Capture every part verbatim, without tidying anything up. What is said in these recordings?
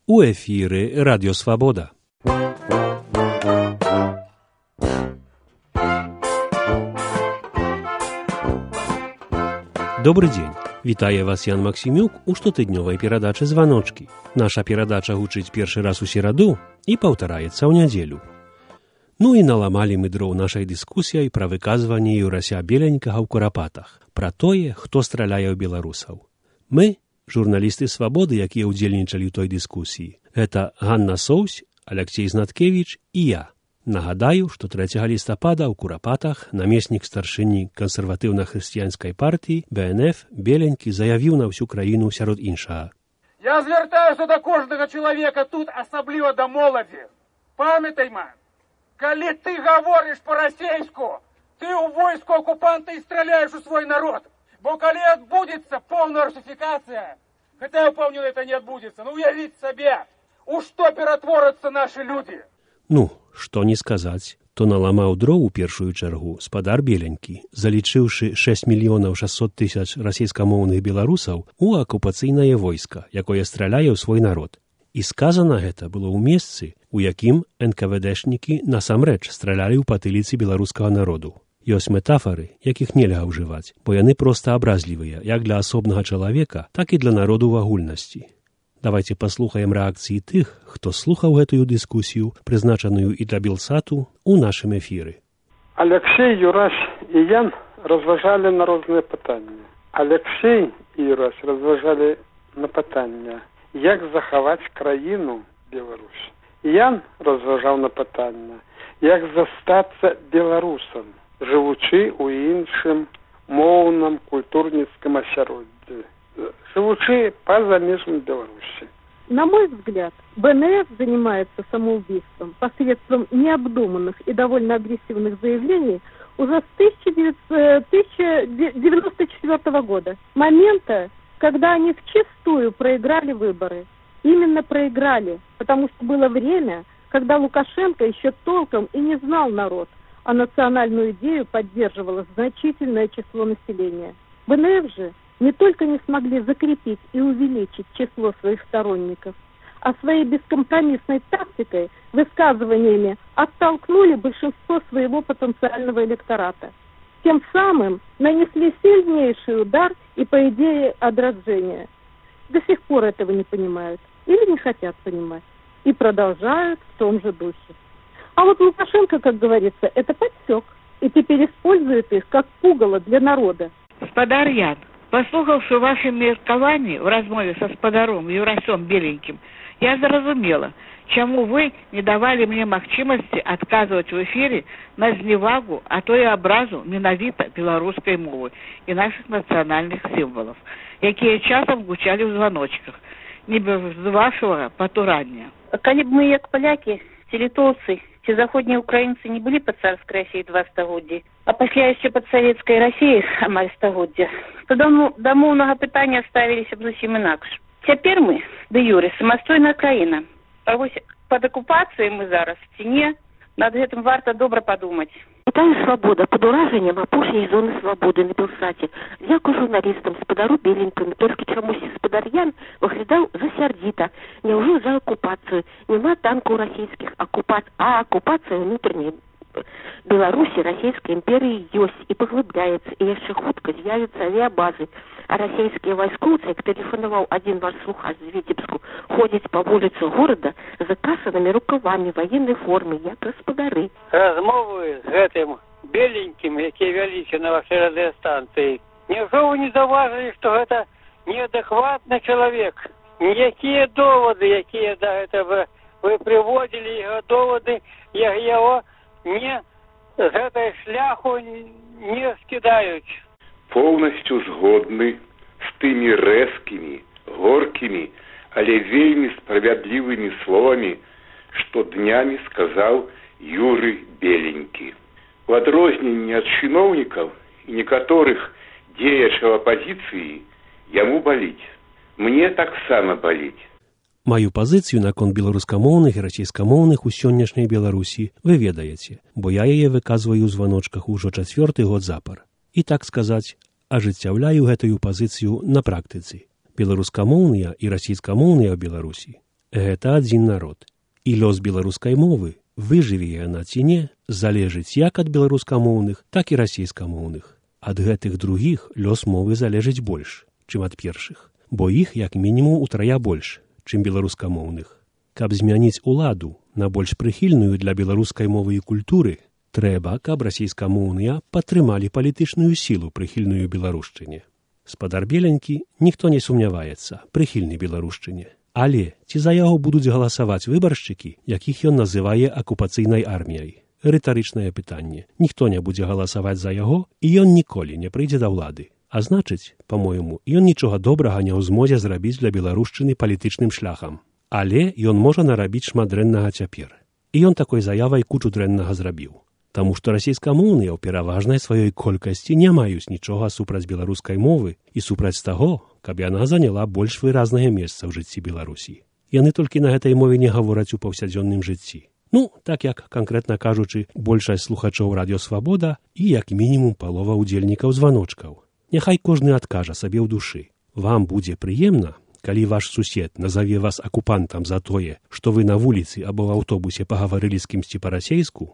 У эфіры Радіо Свабода. Добрый дзень. Вітае вас Ян Максімюк у штотыднёвай перадачы «Званочкі». Наша перадача гучыць першы раз у сераду і паўтараецца ў нядзелю. Ну і наламалі мы дроў нашай дыскусіяй пра выказванне Юрася Беленькага ў Курапатах, пра тое, хто страляе ў беларусаў. Мы, журналісты «Свабоды», якія ўдзельнічалі ў той дыскусіі, гэта Ганна Соўсь, Аляксей Знаткевіч і я. Нагадаю, што трэцяга лістапада ў Курапатах намеснік старшыні кансерватыўна-хрысціянскай партыі Бэ Эн Эф Беленькі заявіў на ўсю краіну сярод іншага. Я звяртаюся да кожнага чалавека тут, асабліва да моладзі. Памятай, ман, калі ты гаворыш па-расейску, ты ў войску акупанта і страляеш у свой народ. Бо калі адбудзецца поўная русифікацыя, хаця я ўпэўнены, это не адбудзецца, ну уявіць сабе, у што ператворацца нашы людзі. Ну, што не сказаць, то наламаў дроў у першую чаргу спадар Беленькі, залічыўшы шэсць мільёнаў шэсцьсот тысяч расейскамоўных беларусаў у акупацыйнае войска, якое страляе ў свой народ. І сказана гэта было ў месцы, у якім эн ка вэ дэшнікі насамрэч стралялі ў патыліцы беларускага народу. Ёсць метафары, якіх нельга ўжываць, бо яны проста абразлівыя як для асобнага чалавека, так і для народу ў агульнасці. Давайте паслухаем рэакцыі тых, хто слухаў гэтую дыскусію, прызначаную і для Белсату, у нашым эфіры. Аляксей, Юрась і Ян разважалі на розныя пытанні. Аляксей і Юрась разважалі на пытанне, як захаваць краіну Беларусь. Ян разважаў на пытанне, як застацца беларусам, жывучы ў іншым моўным культурніцкім асяроддзі, живучи поза межами Беларуси. На мой взгляд, Бэ Эн Эф занимается самоубийством посредством необдуманных и довольно агрессивных заявлений уже с тысяча девятьсот девяносто четвёртого года, момента, когда они вчистую проиграли выборы. Именно проиграли, потому что было время, когда Лукашенко еще толком и не знал народ, а национальную идею поддерживало значительное число населения. Бэ Эн Эф же не только не смогли закрепить и увеличить число своих сторонников, а своей бескомпромиссной тактикой, высказываниями оттолкнули большинство своего потенциального электората. Тем самым нанесли сильнейший удар и по идее отражения. До сих пор этого не понимают или не хотят понимать и продолжают в том же духе. А вот Лукашенко, как говорится, это подсек и теперь использует их как пугало для народа. Спадар Ян, послухавши ваши меркаванні в размове со спадаром Юрасем Беленьким, я зразумела, чаму вы не давали мне магчымасці адказваць у эфире на зневагу, а то и образу менавіта беларускай мовы и наших национальных символов, якія часам гучалі ў званочках, не без вашего потурання. Калі б мы, як палякі, ці літоўцы, ці заходнія украінцы не былі пад царскай Расіяй два стагоддзі, а пасля яшчэ пад савецкай Расіяй амаль стагоддзя, то да моўнага пытання ставіліся б зусім інакш. Цяпер мы, дэ юрэ, самастойная краіна. А вось пад акупацыяй мы зараз ці не, над гэтым варта добра падумаць. Вітаю Свабода, пад уражаннем апошняй зоны свабоды на Белсаце. Дзякую журналістам, спадару Беленькаму, толькі чамусьці спадар Ян выглядаў засярдзіта. Няўжо за акупацыю? Няма танкаў расійскіх, акупац... а акупацыя ўнутранай Беларусі расійскай імперыі ёсць і паглыбляецца, і яшчэ хутка з'явяцца авіябазы. А расійскія вайскоўцы, як тэлефанаваў адзін ваш слухач з Віцебску, ходзяць па вуліцы горада з закасанымі рукавамі ваеннай формы, як гаспадары. Размовы з гэтым Беленькім, якія вяліся на вашай радыёстанцыі, няўжо вы не заўважылі, што гэта неадэкватны чалавек? Якія довады, якія да гэтага вы прыводзілі, яго довады, як яго не з гэтай шляху не скідаюць. Поўнасцю згодны з тымі рэзкімі, горкімі, але вельмі справядлівымі словамі, што днямі сказаў Юрый Беленькі. У адрозненні ад чыноўнікаў і некаторых дзеячаў апазіцыі яму баліць. Мне таксама баліць. Маю пазіцыю наконт беларускамоўных і расійскамоўных у сённяшняй Беларусі вы ведаеце, бо я яе выказваю ў званочках ужо чацвёрты год запар. І, так сказаць, ажыццяўляю гэтую пазіцыю на практыцы. Беларускамоўныя і расійскамоўныя ў Беларусі Гэта адзін народ. І лёс беларускай мовы, выжыве яна ці не, залежыць як ад беларускамоўных, так і расейскамоўных. Ад гэтых другіх лёс мовы залежыць больш, чым ад першых, бо іх як мінімум утрая больш, чым беларускамоўных. Каб змяніць уладу на больш прыхільную для беларускай мовы і культуры, трэба, каб расейскамоўныя падтрымалі палітычную сілу, прыхільную беларушчыне. Спадар Беленькі, ніхто не сумняваецца, прыхільны беларушчыне. Але ці за яго будуць галасаваць выбаршчыкі, якіх ён называе акупацыйнай арміяй? Рытарычнае пытанне. Ніхто не будзе галасаваць за яго, і ён ніколі не прыйдзе да ўлады. А значыць, па-мойму, ён нічога добрага не ў змозе зрабіць для беларушчыны палітычным шляхам. Але ён можа нарабіць шмат дрэннага цяпер. І ён такой заявай кучу дрэннага зрабіў. Таму што расейскамоўныя ў пераважнай сваёй колькасці не маюць нічога супраць беларускай мовы і супраць таго, каб яна заняла больш выразнае месца ў жыцці Беларусі. Яны толькі на гэтай мове не гавораць у паўсядзённым жыцці. Ну, так як, канкрэтна кажучы, большасць слухачоў радыёсвабода і, як мінімум, палова ўдзельнікаў званочкаў. Няхай кожны адкажа сабе ў душы. Вам будзе прыемна, калі ваш сусед назаве вас акупантам за тое, што вы на вуліцы або ў аўтобусе пагаварылі з кімсьці па-расейску?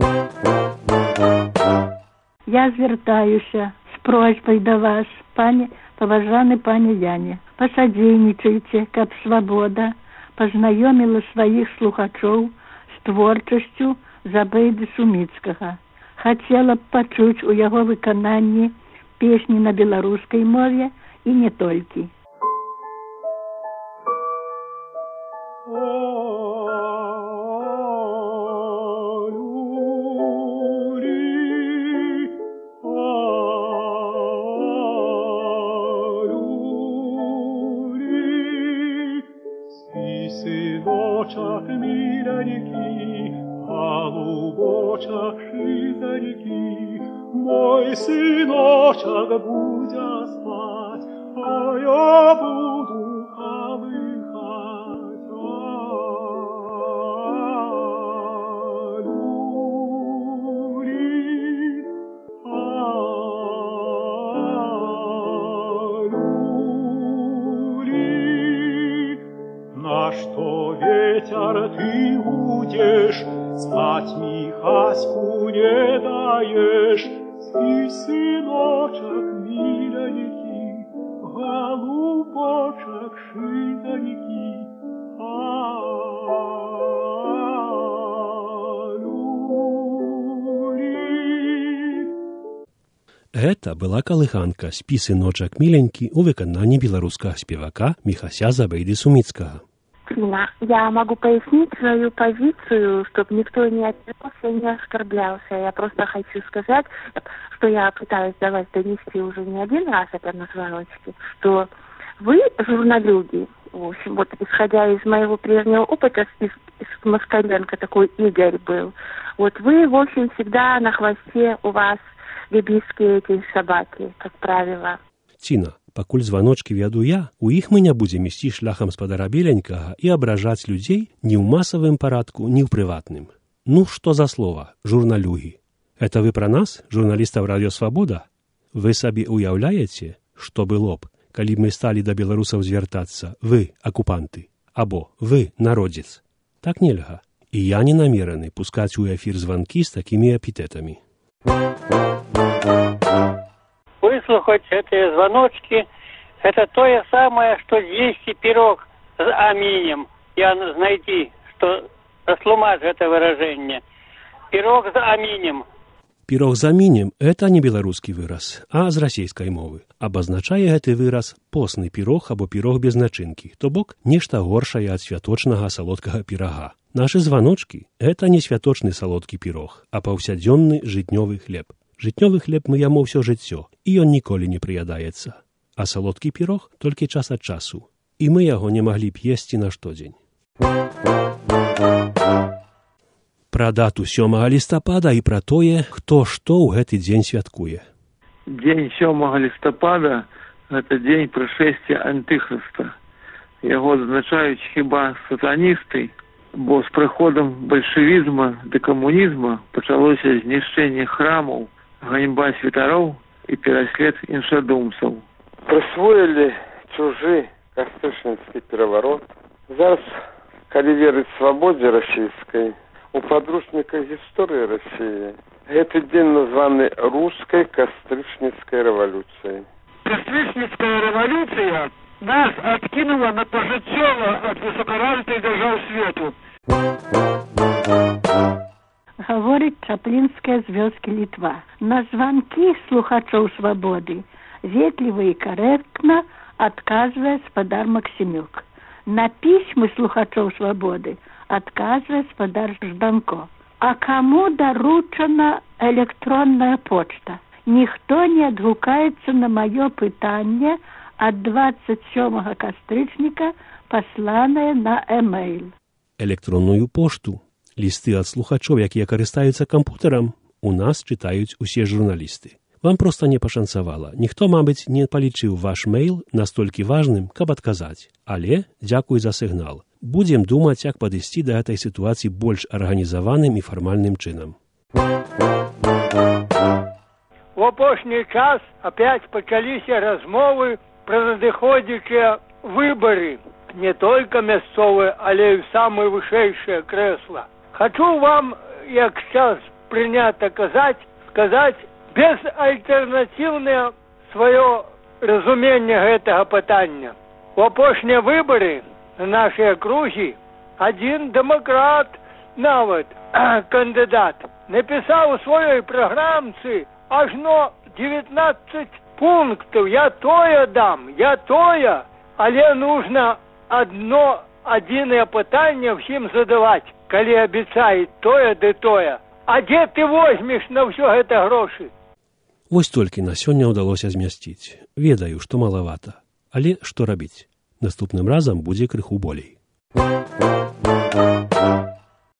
Я звяртаюся з просьбай да вас, пане, паважаны пане Яне. Пасадзейнічайце, каб свабода пазнаёміла сваіх слухачоў з творчасцю Забейды Суміцкага. Хацела б пачуць у яго выкананні песні на беларускай мове і не толькі. Сыночок миленький, голубочок шизонький, мой сыночок будя спать, а я буду колыхать. Алюли, алюли, на что ветер ты будешь, спать Михаську не даешь, спи, сыночек миленький, голубочек шизонький, алюли. Гэта была калыханка «Спі, сыночак миленькі» у выкананні беларускага спевака Михася Забейды Сумицкага. Я могу пояснить свою позицию, чтобы никто не отвлекся и не оскорблялся. Я просто хочу сказать, что я пытаюсь до вас донести уже не один раз это на звоночке, что вы, журналюги, в общем, вот исходя из моего прежнего опыта, из, из Москаленко такой Игорь был, вот вы, в общем, всегда на хвосте у вас либийские эти собаки, как правило. Тина, пакуль званочкі вяду я, у іх мы не будзем ісці шляхам спадара Беленькага і абражаць людзей ні ў масавым парадку, ні ў прыватным. Ну, што за слова, журналюгі? Это вы пра нас, журналістаў радыёсвабода? Вы сабе уяўляеце, што было б, калі мы сталі да беларусаў звяртацца, вы, акупанты, або вы, народзец? Так нельга. І я не намераны пускаць у эфір званкі з такімі эпітэтамі. Выслушать эти звоночки, это то же самое, что есть пирог с аминем. Я знайти, что растлумать это выражение. Пирог с аминем. Пирог с аминем – это не беларускі выраз, а з расейскай мовы. Абазначае гэты выраз постны пирог або пирог без начынкі, то бок нешта горшае ад святочнага салодкага пирога. Нашы званочкі – это не святочны салодкі пирог, а паўсядзённы жытнёвы хлеб. Жытнёвы хлеб мы яму ўсё жыццё, і ён ніколі не прыядаецца. А салодкі пірог толькі час ад часу. І мы яго не маглі б есці на штодзень. Пра дату сёмага лістапада і пра тое, хто што ў гэты дзень святкуе. Дзень сёмага лістапада – гэта дзень прышэсця антыхрыста. Яго адзначаюць хіба сатаністы, бо з прыходам бальшавізма да камунізма пачалося знішчэнне храмаў, ганьба святароў і пераслед іншадумцаў. Прысвоілі чужы кастрычніцкі пераварот. Зараз калі верыць свабодзе расійскай, у падручніках гісторыі Расіі гэты дзень названы рускай кастрычніцкай рэвалюцыяй. Кастрычніцкая рэвалюцыя нас адкінула на пажыццёва ад высокаразвітай дзяржаў свету. Гаворыць Чаплінская з вёскі Літва. На званкі слухачоў свабоды ветліва і карэктна адказвае спадар Максімюк. На пісьмы слухачоў свабоды адказвае спадар Жданко. А каму даручана электронная почта? Ніхто не адгукаецца на маё пытанне ад двадцать сёмага кастрычніка, пасланае на эмейл. Электронную пошту, лісты ад слухачоў, якія карыстаюцца кампутарам, у нас чытаюць усе журналісты. Вам проста не пашанцавала. Ніхто, мабыць, не палічыў ваш мейл настолькі важным, каб адказаць. Але дзякуй за сігнал. Будзем думаць, як падысці да гэтай сітуацыі больш арганізаваным і фармальным чынам. У апошні час опять пачаліся размовы пра надыходзячыя выбары. Не только мясцовыя, але і самыя вышэйшыя крэсла. Хочу вам, як сейчас прынята казаць, сказаць безальтэрнатыўнае сваё разуменне гэтага пытання. У апошнія выбары на нашай акругі адзін дэмакрат, нават кандыдат, напісаў у сваёй праграмцы ажно девятнадцать пунктаў. Я тое дам, я тое, але нужно одно адзінае пытанне ўсім задаваць, калі абяцаюць тое ды тое. А дзе ты возьмеш на ўсё гэта грошы? Вось толькі на сёння ўдалося змясціць. Ведаю, што малавата. Але што рабіць? Наступным разам будзе крыху болей.